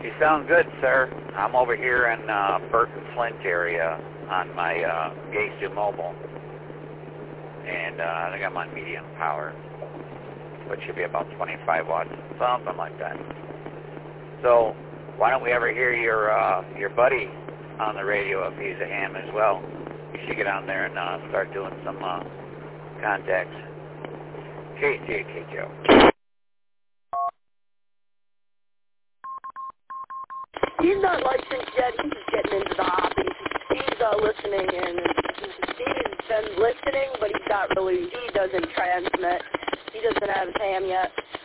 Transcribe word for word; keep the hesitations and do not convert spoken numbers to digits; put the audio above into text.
You sound good, sir. I'm over here in uh, Burton Flint area on my uh, Yaesu mobile. And uh, I think I'm on medium power, which should be about twenty-five watts, something like that. So why don't we ever hear your uh, your buddy on the radio if he's a ham as well? You should get on there and uh, start doing some uh, contacts. K J K Joe. He's not licensed yet. He's just getting into the hobby. He's uh, listening, and Steve's been listening, but he's not really, he doesn't transmit. He doesn't have his ham yet.